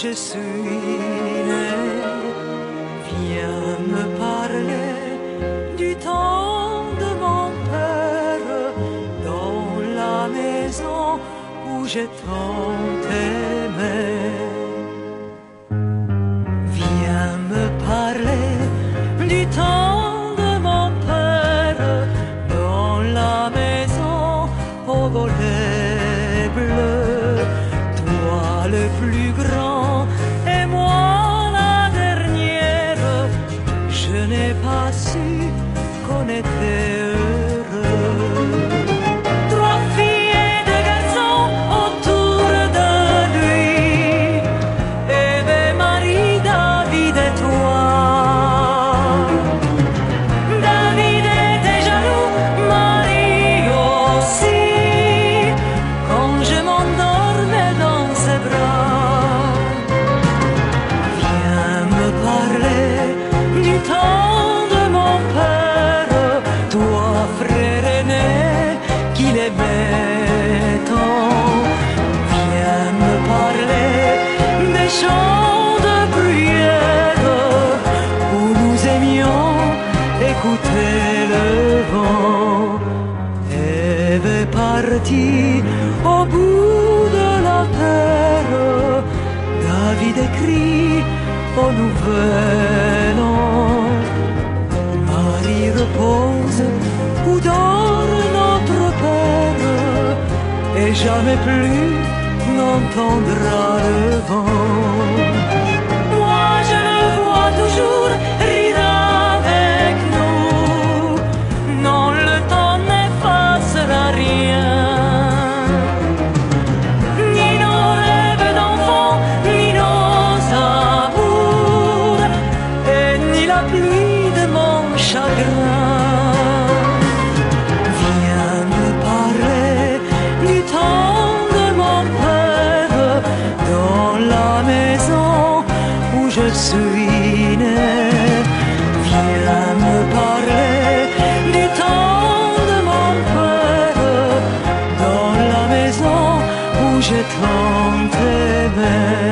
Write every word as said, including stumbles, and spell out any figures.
je suis né. Viens me parler du temps de mon père, dans la maison où j'ai tant aimé. Viens me parler du temps de mon père, dans la maison au volet bleu. Toi le plus grand et moi la dernière, je n'ai pas su qu'on était heureux. Trois filles et deux garçons autour de lui, Ève, Marie, David et toi. David était jaloux, Marie aussi, quand je m'endormais dans ses bras. Viens me parler du temps de mon père, toi frère aîné qu'il aimait tant. Viens me parler des chants de bruyère où nous aimions écouter le vent. Ève est partie au bout de la terre, David écrit au nouvel an. Marie repose où dort notre Père, et jamais plus n'entendra le vent. Moi je le vois toujours rire avec nous, non le temps n'effacera rien, ni nos rêves d'enfants, ni nos amours, et ni la pluie de mon chagrin. Viens me parler du temps de mon père, dans la maison où je suis né. Viens me parler du temps de mon père, dans la maison où j'ai tant aimé.